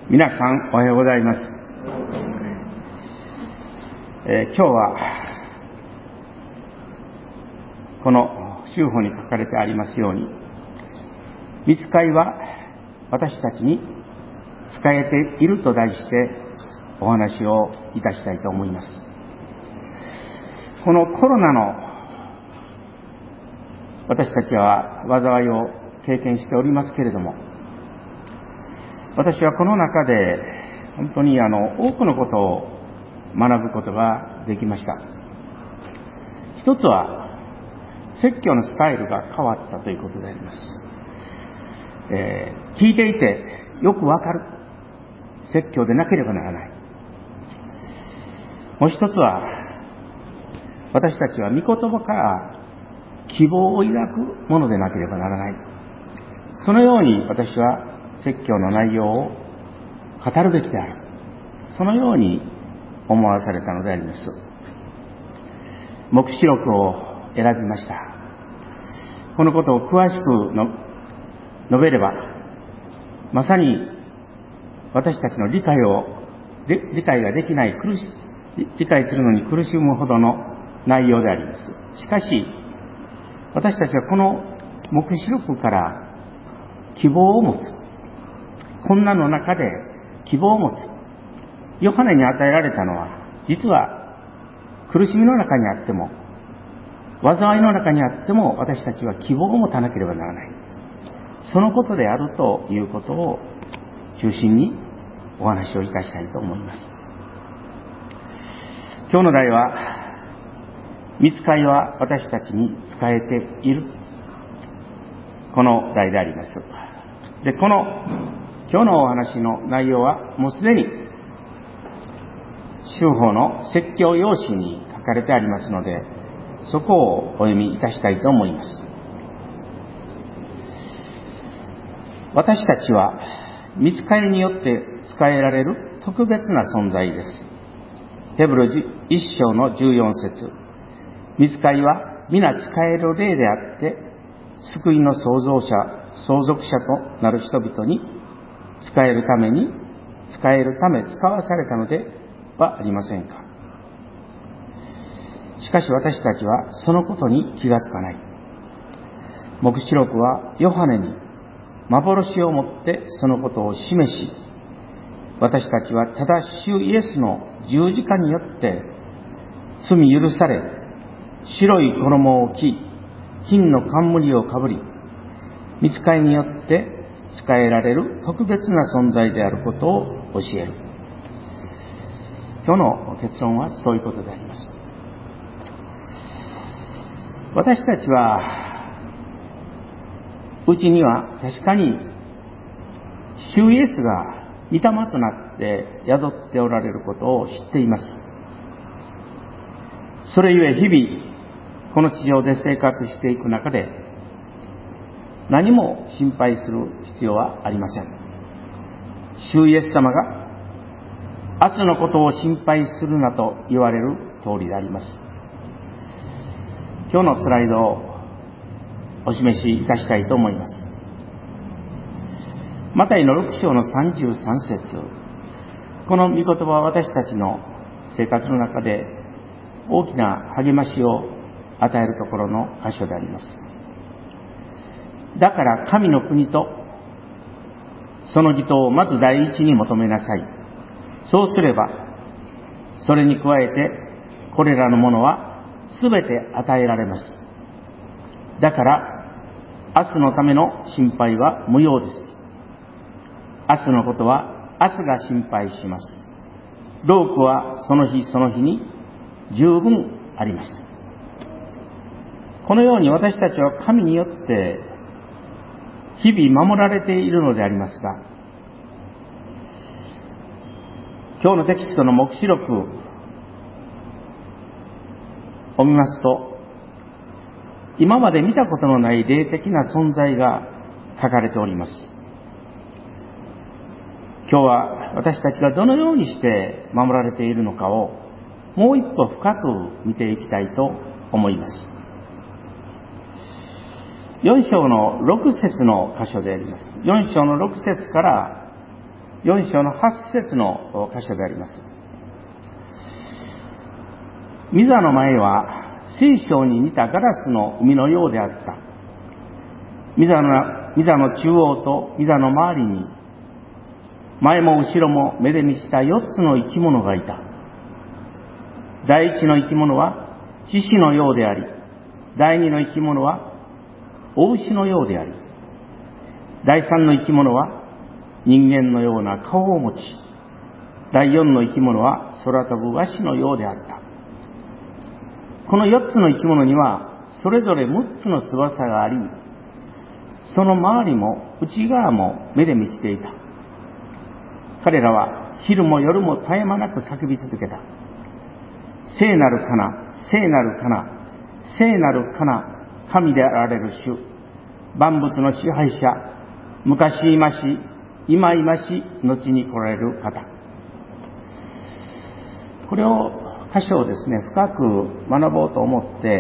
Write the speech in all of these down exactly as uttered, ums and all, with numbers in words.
皆さんおはようございます。えー、今日はこの修法に書かれてありますように、御使いは私たちに仕えていると題してお話をいたしたいと思います。このコロナの私たちは災いを経験しておりますけれども、私はこの中で本当にあの多くのことを学ぶことができました。一つは説教のスタイルが変わったということであります。えー、聞いていてよくわかる説教でなければならない。もう一つは私たちは御言葉から希望を抱くものでなければならない。そのように私は説教の内容を語るべきである。そのように思わされたのであります。黙示録を選びました。このことを詳しくの述べれば、まさに私たちの理解を理解ができない苦し理解するのに苦しむほどの内容であります。しかし私たちはこの黙示録から希望を持つ、困難の中で希望を持つ。ヨハネに与えられたのは、実は苦しみの中にあっても災いの中にあっても私たちは希望を持たなければならない。そのことであるということを中心にお話をいたしたいと思います。今日の題は、御使いは私たちに仕えている、この題であります。で、この今日のお話の内容はもうすでに修法の説教要旨に書かれてありますので、そこをお読みいたしたいと思います。私たちは御使いによって仕えられる特別な存在です。ヘブル一章のじゅうよん節、御使いは皆仕える霊であって、救いの創造者、相続者となる人々に仕えるために、仕えるため使わされたのではありませんか。しかし私たちはそのことに気がつかない。黙示録はヨハネに幻をもってそのことを示し、私たちはただ主イエスの十字架によって罪許され、白い衣を着、金の冠をかぶり、御使いによって仕えられる特別な存在であることを教える。今日の結論はそういうことであります。私たちはうちには確かに主イエスが御霊となって宿っておられることを知っています。それゆえ日々この地上で生活していく中で何も心配する必要はありません。主イエス様が明日のことを心配するなと言われる通りであります。今日のスライドをお示しいたしたいと思います。マタイのろく章のさんじゅうさん節、この御言葉は私たちの生活の中で大きな励ましを与えるところの箇所であります。だから神の国とその義とをまず第一に求めなさい。そうすればそれに加えてこれらのものはすべて与えられます。だから明日のための心配は無用です。明日のことは明日が心配します。労苦はその日その日に十分あります。このように私たちは神によって日々守られているのでありますが、今日のテキストの黙示録を見ますと、今まで見たことのない霊的な存在が書かれております。今日は私たちがどのようにして守られているのかをもう一歩深く見ていきたいと思います。よん章のろく節の箇所であります。よん章のろく節からよん章のはち節の箇所であります。御座の前は水晶に似たガラスの海のようであった。御座の、御座の中央と御座の周りに、前も後ろも目で満ちたよっつの生き物がいた。第一の生き物は獅子のようであり、第二の生き物は雄牛のようであり、第三の生き物は人間のような顔を持ち、第四の生き物は空飛ぶ鷲のようであった。このよっつの生き物にはそれぞれむっつの翼があり、その周りも内側も目で満ちていた。彼らは昼も夜も絶え間なく叫び続けた。聖なるかな、聖なるかな、聖なるかな、神であられる主、万物の支配者、昔いまし、今いまし、後に来られる方。これを、箇所をですね、深く学ぼうと思って、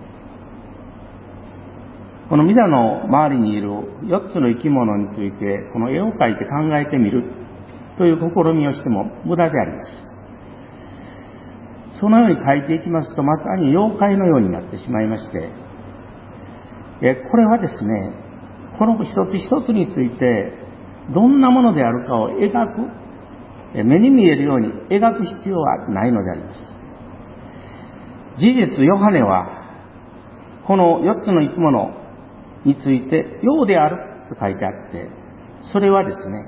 この御座の周りにいるよっつの生き物について、この絵を描いて考えてみるという試みをしても無駄であります。そのように描いていきますと、まさに妖怪のようになってしまいまして、これはですね、この一つ一つについて、どんなものであるかを描く、目に見えるように描く必要はないのであります。事実、ヨハネは、このよっつの生き物について、ようであると書いてあって、それはですね、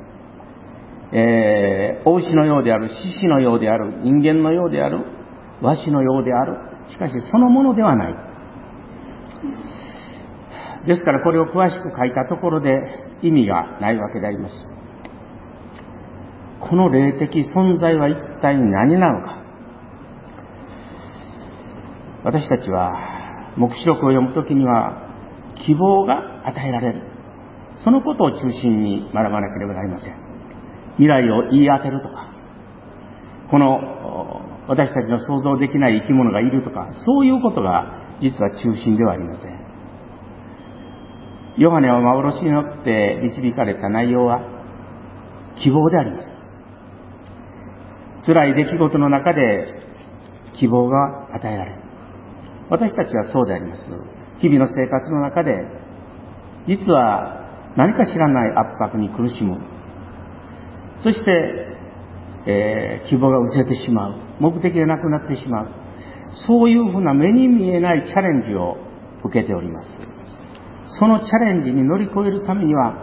えー、雄牛のようである、獅子のようである、人間のようである、鷲のようである。しかしそのものではない。ですからこれを詳しく書いたところで意味がないわけであります。この霊的存在は一体何なのか。私たちは黙示録を読むときには希望が与えられる。そのことを中心に学ばなければなりません。未来を言い当てるとか、この私たちの想像できない生き物がいるとか、そういうことが実は中心ではありません。ヨハネは幻によって導かれた内容は希望であります。辛い出来事の中で希望が与えられる。私たちはそうであります。日々の生活の中で実は何か知らない圧迫に苦しむ。そして、えー、希望が失せてしまう。目的がなくなってしまう。そういうふうな目に見えないチャレンジを受けております。そのチャレンジに乗り越えるためには、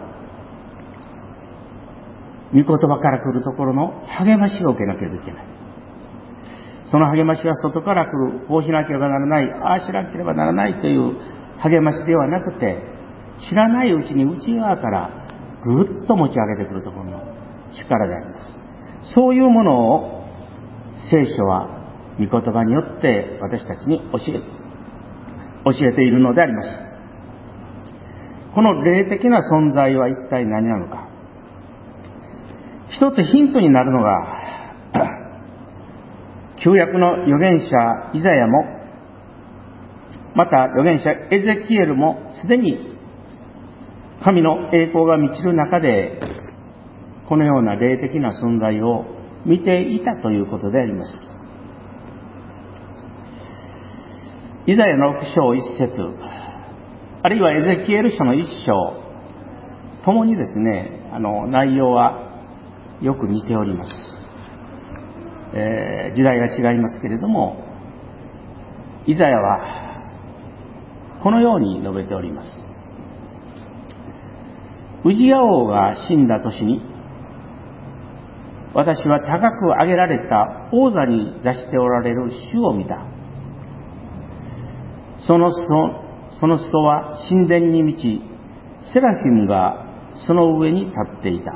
御言葉から来るところの励ましを受けなければいけない。その励ましは外から来る、こうしなければならない、ああしなければならないという励ましではなくて、知らないうちに内側からぐっと持ち上げてくるところの力であります。そういうものを聖書は御言葉によって私たちに教え、教えているのであります。この霊的な存在は一体何なのか。一つヒントになるのが、旧約の預言者イザヤも、また預言者エゼキエルもすでに神の栄光が満ちる中で、このような霊的な存在を見ていたということであります。イザヤのろく章一節、あるいはエゼキエル書の一章、ともにですね、あの内容はよく似ております。えー、時代が違いますけれども、イザヤはこのように述べております。ウジヤ王が死んだ年に、私は高く上げられた王座に座しておられる主を見た。その裾、その裾は神殿に満ち、セラフィムがその上に立っていた。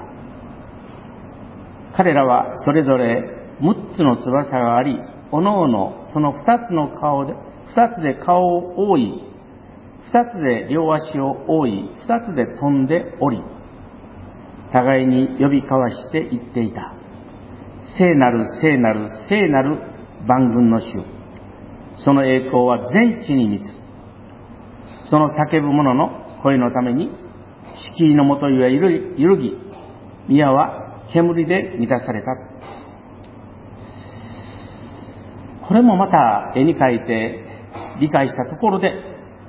彼らはそれぞれむっつの翼があり、おのおのその二つの顔で、二つで顔を覆い、二つで両足を覆い、二つで飛んでおり、互いに呼び交わして言っていた。聖なる聖なる聖なる万軍の主。その栄光は全地に満つ。その叫ぶ者の声のために、敷居のもといは揺るぎ、宮は煙で満たされた。これもまた絵に描いて理解したところで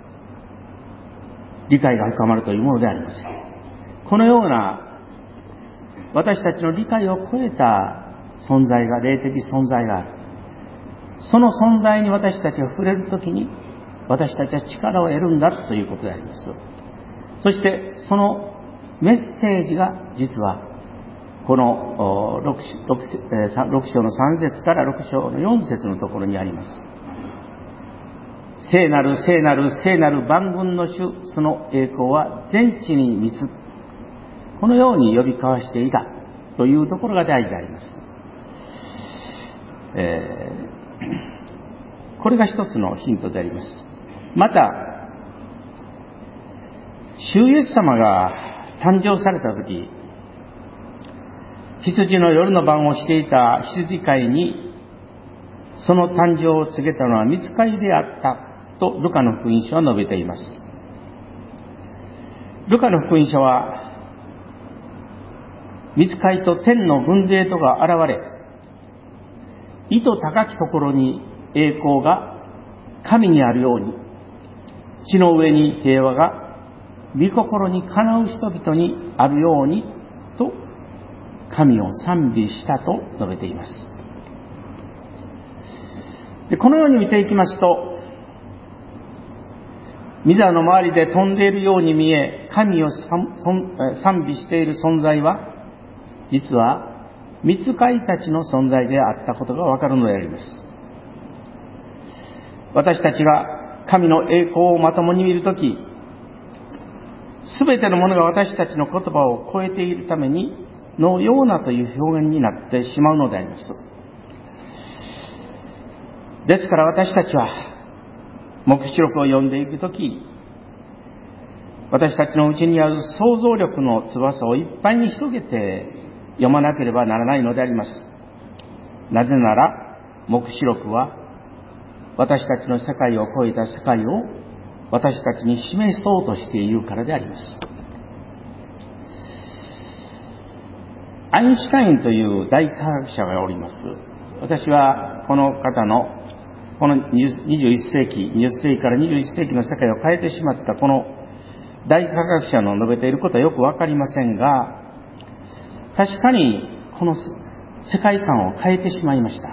理解が深まるというものではありません。このような私たちの理解を超えた存在が、霊的存在がある。その存在に私たちが触れるときに私たちは力を得るんだということであります。そしてそのメッセージが実はこの 6, 6, 6章のさん節からろく章のよん節のところにあります。聖なる聖なる聖なる万軍の主、その栄光は全地に満つ。このように呼び交わしていたというところが大事であります。えー、これが一つのヒントであります。また、主イエス様が誕生されたとき、羊の夜の番をしていた羊飼いにその誕生を告げたのは御使いであったとルカの福音書は述べています。ルカの福音書は御使いと天の軍勢とが現れ、意図高きところに栄光が神にあるように、地の上に平和が御心にかなう人々にあるようにと神を賛美したと述べています。で、このように見ていきますと、御座の周りで飛んでいるように見え、神を賛美している存在は実は御使いたちの存在であったことがわかるのであります。私たちが神の栄光をまともに見るとき、すべてのものが私たちの言葉を超えているためにのようなという表現になってしまうのであります。ですから私たちは黙示録を読んでいくとき、私たちのうちにある想像力の翼をいっぱいに広げて読まなければならないのであります。なぜなら黙示録は私たちの世界を超えた世界を私たちに示そうとしているからであります。アインシュタインという大科学者がおります。私はこの方のこのにじゅういっ世紀、にじゅっ世紀からにじゅういっ世紀の世界を変えてしまったこの大科学者の述べていることはよくわかりませんが、確かにこの世界観を変えてしまいました。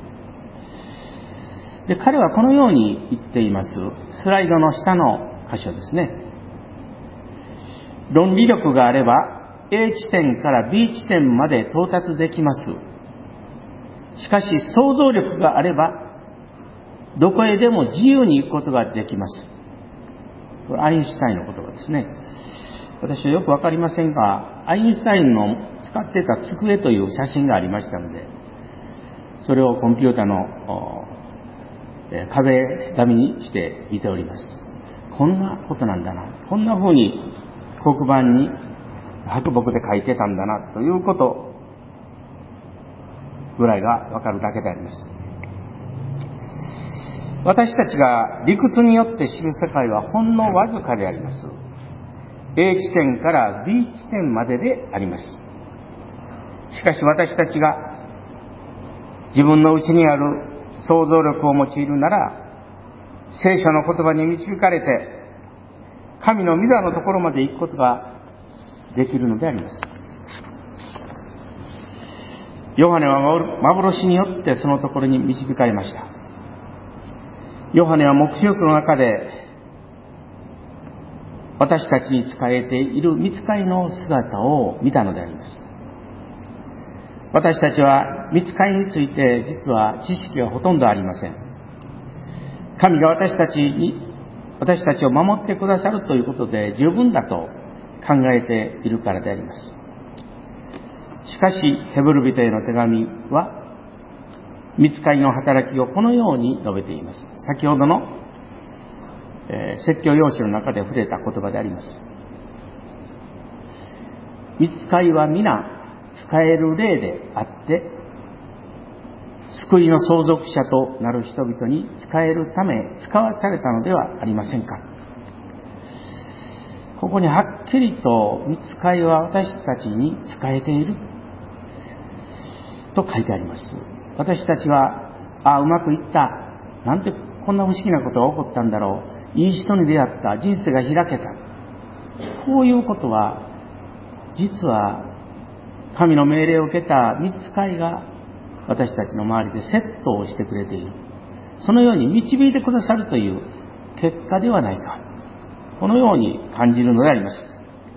で、彼はこのように言っています。スライドの下の箇所ですね。論理力があれば A 地点から B 地点まで到達できます。しかし想像力があればどこへでも自由に行くことができます。これアインシュタインの言葉ですね。私はよくわかりませんが、アインシュタインの使っていた机という写真がありましたので、それをコンピュータの壁紙にして見ております。こんなことなんだな、こんな風に黒板に白木で書いてたんだなということぐらいがわかるだけであります。私たちが理屈によって知る世界はほんのわずかであります。A 地点から B 地点までであります。しかし私たちが自分の内にある想像力を用いるなら、聖書の言葉に導かれて神の御座のところまで行くことができるのであります。ヨハネは幻によってそのところに導かれました。ヨハネは黙示録の中で私たちに仕えている御使いの姿を見たのであります。私たちは御使いについて実は知識がほとんどありません。神が私たちに私たちを守ってくださるということで十分だと考えているからであります。しかしヘブル人への手紙は御使いの働きをこのように述べています。先ほどの、えー、説教用紙の中で触れた言葉であります。御使いは皆使える霊であって救いの相続者となる人々に使えるため使わされたのではありませんか。ここにはっきりと御使いは私たちに使えていると書いてあります。私たちは、ああ、うまくいった。なんてこんな不思議なことが起こったんだろう。いい人に出会った。人生が開けた。こういうことは、実は、神の命令を受けた御使いが私たちの周りでセットをしてくれている。そのように導いてくださるという結果ではないか。このように感じるのであります。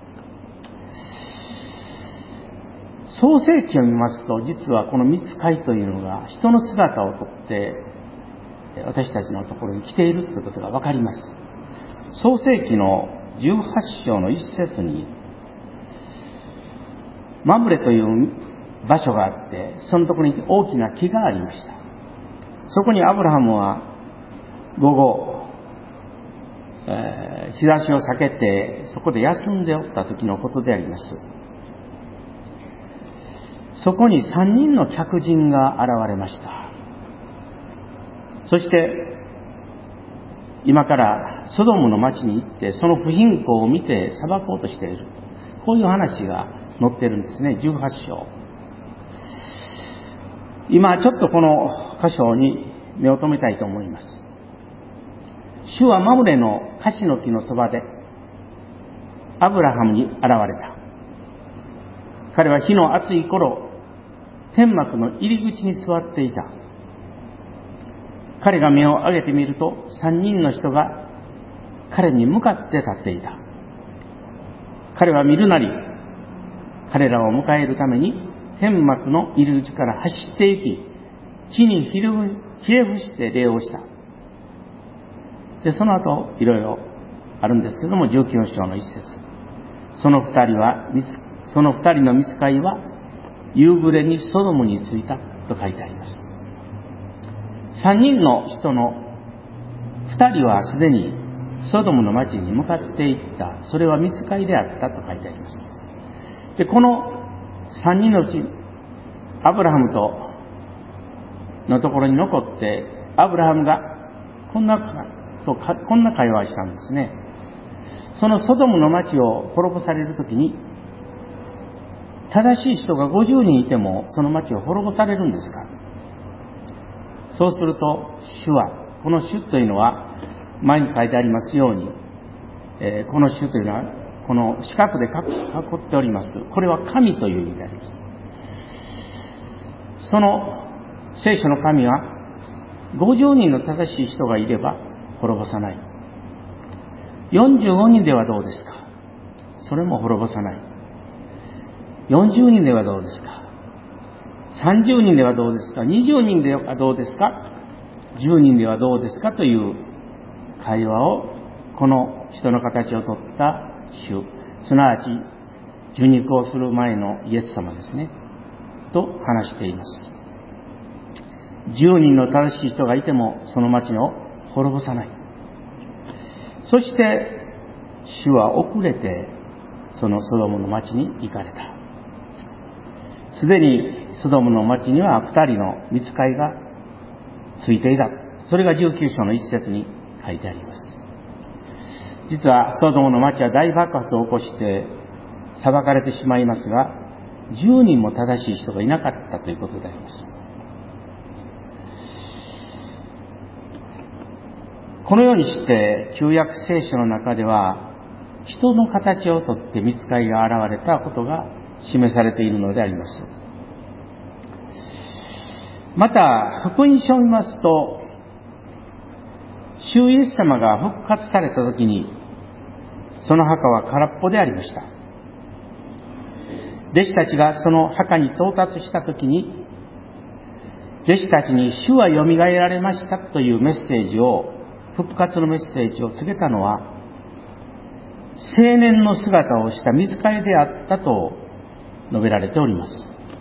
創世記を見ますと、実はこの御使いというのが人の姿をとって私たちのところに来ているということがわかります。創世記のじゅうはち章の一節に、マムレという場所があって、そのところに大きな木がありました。そこにアブラハムは午後、えー、日差しを避けてそこで休んでおった時のことであります。そこに三人の客人が現れました。そして今からソドムの町に行ってその不貧困を見て裁こうとしている、こういう話が載ってるんですね。じゅうはち章。今ちょっとこの箇所に目を留めたいと思います。主はマムレのカシの木のそばでアブラハムに現れた。彼は日の暑い頃、天幕の入り口に座っていた。彼が目を上げてみると、三人の人が彼に向かって立っていた。彼は見るなり、彼らを迎えるために天幕の入り口から走っていき、地にひれ伏して礼をした。で、その後、いろいろあるんですけども、じゅうきゅう章の一節。その二人は、その二人の御使いは、夕暮れにソドムに着いたと書いてあります。三人の人の二人はすでにソドムの町に向かっていった。それは御使いであったと書いてあります。で、この三人のうち、アブラハムとのところに残って、アブラハムがこんなとこんな会話をしたんですね。そのソドムの町を滅ぼされるときに、正しい人がごじゅうにんいてもその町を滅ぼされるんですか。そうすると主は、この主というのは前に書いてありますように、えー、この主というのはこの四角で囲っております。これは神という意味であります。その聖書の神はごじゅうにんの正しい人がいれば滅ぼさない。よんじゅうごにんではどうですか。それも滅ぼさない。よんじゅうにんではどうですか。さんじゅうにんではどうですか。にじゅうにんではどうですか。じゅうにんではどうですかという会話を、この人の形をとった主、すなわち受肉をする前のイエス様ですね、と話しています。じゅうにんの正しい人がいてもその町を滅ぼさない。そして主は遅れてそのソドムの町に行かれた。すでにソドムの町には二人の御使いがついていた。それがじゅうきゅう章の一節に書いてあります。実はソドムの町は大爆発を起こして裁かれてしまいますが、じゅうにんも正しい人がいなかったということであります。このようにして旧約聖書の中では人の形をとって御使いが現れたことが示されているのであります。また福音書を見ますと、主イエス様が復活された時にその墓は空っぽでありました。弟子たちがその墓に到達した時に、弟子たちに主はよみがえられましたというメッセージを、復活のメッセージを告げたのは、青年の姿をした御使いであったと述べられております。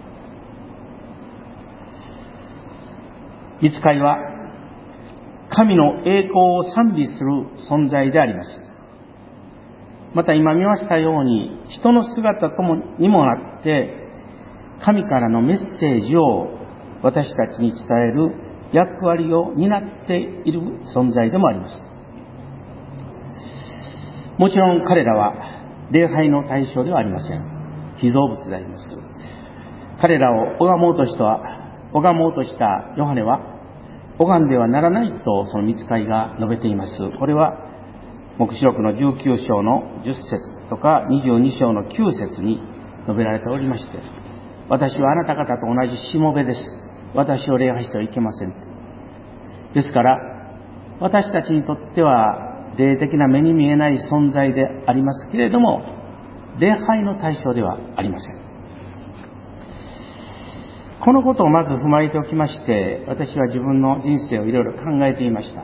御使いは神の栄光を賛美する存在であります。また今見ましたように、人の姿ともにもなって神からのメッセージを私たちに伝える役割を担っている存在でもあります。もちろん彼らは礼拝の対象ではありません。被造物であります。 彼らを拝もうとした拝もうとしたヨハネは、拝んではならないとその御使いが述べています。これは黙示録のじゅうきゅう章のじゅっ節とかにじゅうに章のきゅう節に述べられておりまして、私はあなた方と同じしもべです。私を礼拝してはいけません。ですから、私たちにとっては霊的な目に見えない存在でありますけれども、礼拝の対象ではありません。このことをまず踏まえておきまして、私は自分の人生をいろいろ考えていました。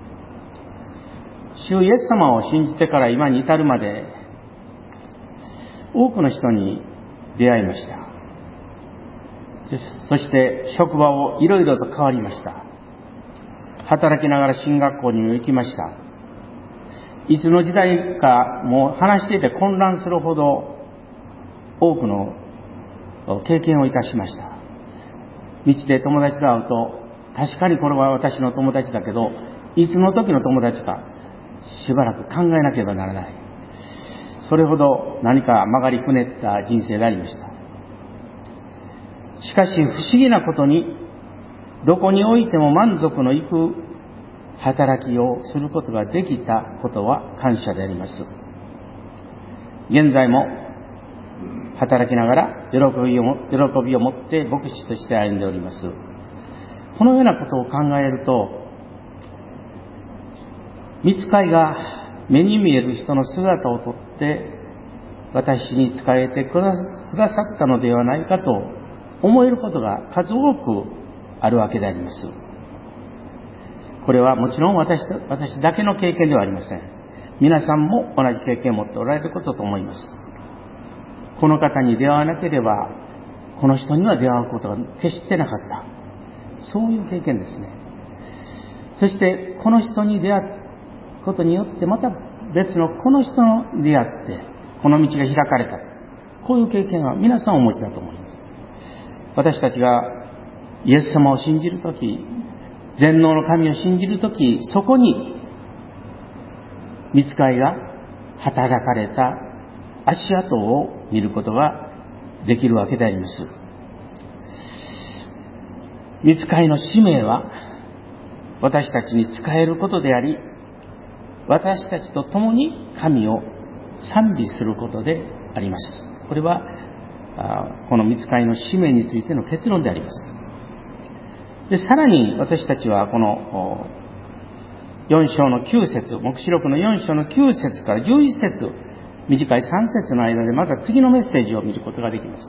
主イエス様を信じてから今に至るまで、多くの人に出会いました。そして職場をいろいろと変わりました。働きながら進学校にも行きました。いつの時代かもう話していて混乱するほど多くの経験をいたしました。道で友達と会うと、確かにこれは私の友達だけど、いつの時の友達かしばらく考えなければならない。それほど何か曲がりくねった人生でありました。しかし不思議なことに、どこにおいても満足のいく働きをすることができたことは感謝であります。現在も働きながら喜びを、喜びを持って牧師として歩んでおります。このようなことを考えると、御使いが目に見える人の姿をとって私に仕えてくださったのではないかと思えることが数多くあるわけであります。これはもちろん 私, 私だけの経験ではありません。皆さんも同じ経験を持っておられることと思います。この方に出会わなければこの人には出会うことが決してなかった、そういう経験ですね。そしてこの人に出会うことによってまた別のこの人に出会ってこの道が開かれた、こういう経験は皆さんお持ちだと思います。私たちがイエス様を信じるとき、全能の神を信じるとき、そこに御使いが働かれた足跡を見ることができるわけであります。御使いの使命は私たちに仕えることであり、私たちと共に神を賛美することであります。これはこの御使いの使命についての結論であります。で、さらに私たちはこのよん章のきゅう節、黙示録のよん章のきゅう節からじゅういち節、短いさん節の間でまた次のメッセージを見ることができます。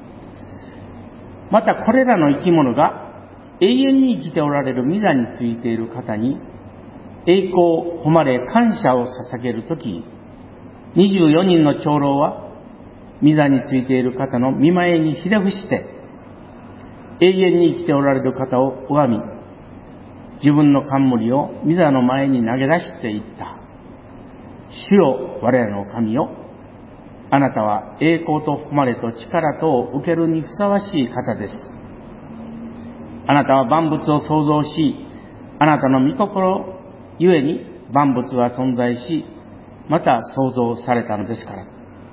またこれらの生き物が永遠に生きておられる御座についている方に栄光、誉れ、感謝を捧げるとき、にじゅうよにんの長老は御座についている方の御前にひれ伏して永遠に生きておられる方を拝み、自分の冠を御座の前に投げ出していった。主よ、我らの神よ、あなたは栄光と誉れと力とを受けるにふさわしい方です。あなたは万物を創造し、あなたの御心ゆえに万物は存在し、また創造されたのですから。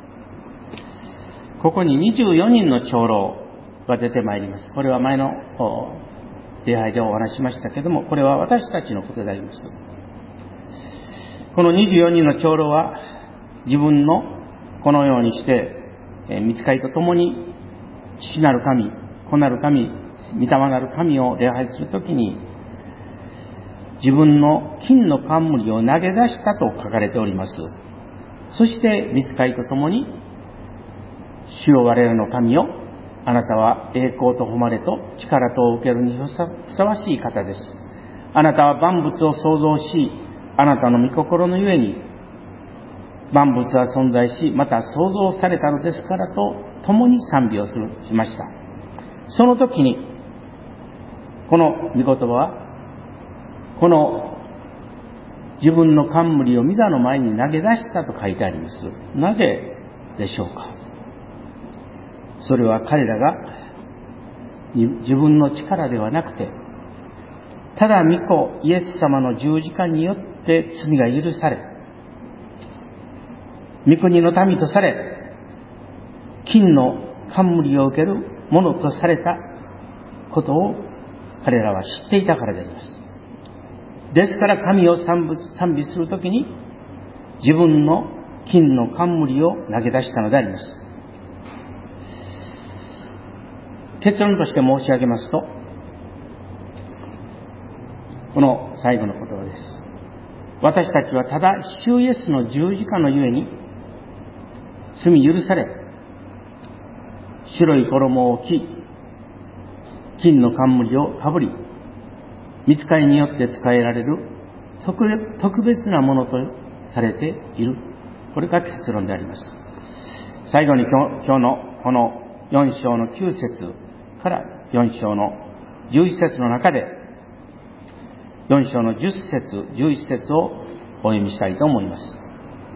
ここににじゅうよにんの長老が出てまいります。これは前の礼拝でお話ししましたけれども、これは私たちのことであります。このにじゅうよにんの長老は自分のこのようにして御使いと共に父なる神、子なる神、御霊なる神を礼拝するときに自分の金の冠を投げ出したと書かれております。そして御使いと共に、主よ我らの神よ、あなたは栄光と誉れと力とを受けるにふさわしい方です。あなたは万物を創造し、あなたの御心のゆえに万物は存在し、また創造されたのですからと共に賛美をするしました。その時にこの御言葉は、この自分の冠を御座の前に投げ出したと書いてあります。なぜでしょうか。それは彼らが自分の力ではなくて、ただ御子イエス様の十字架によって罪が許され、御国の民とされ、金の冠を受けるものとされたことを彼らは知っていたからであります。ですから神を賛美するときに自分の金の冠を投げ出したのであります。結論として申し上げますと、この最後の言葉です。私たちはただ主イエスの十字架のゆえに罪許され、白い衣を着、金の冠をかぶり、御使いによって使えられる特別なものとされている。これが結論であります。最後に今日、今日のこのよん章のきゅう節からよん章のじゅういち節の中で、よん章のじゅっ節、じゅういち節をお読みしたいと思います。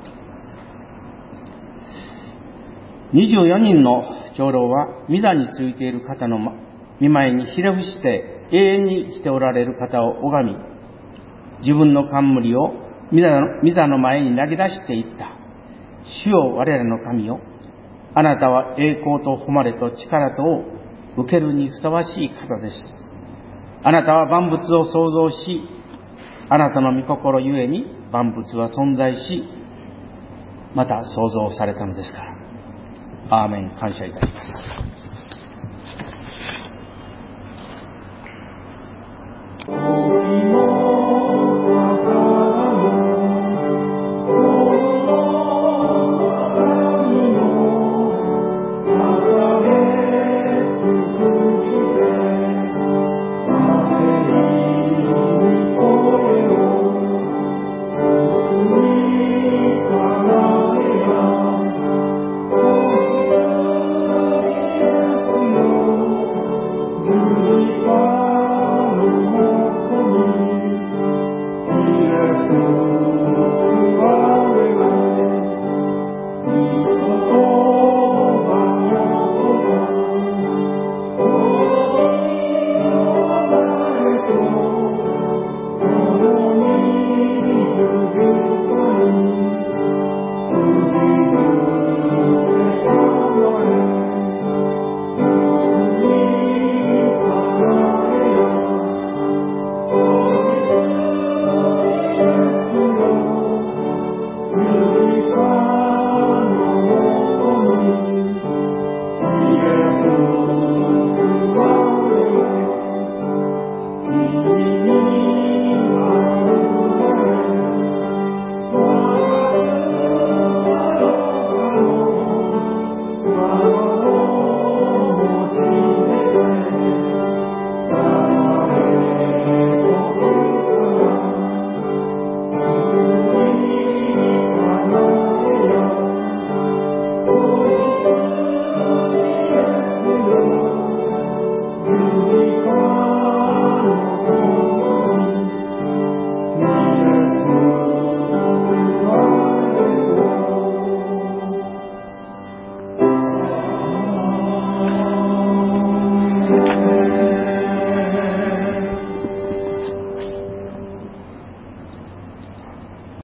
にじゅうよにんの長老は御座についている方の御前にひれ伏して永遠に生きておられる方を拝み、自分の冠を御座の前に投げ出していった。主よ、我らの神よ、あなたは栄光と誉れと力とを受けるにふさわしい方です。あなたは万物を創造し、あなたの御心ゆえに万物は存在し、また創造されたのですから。アーメン。感謝いたします。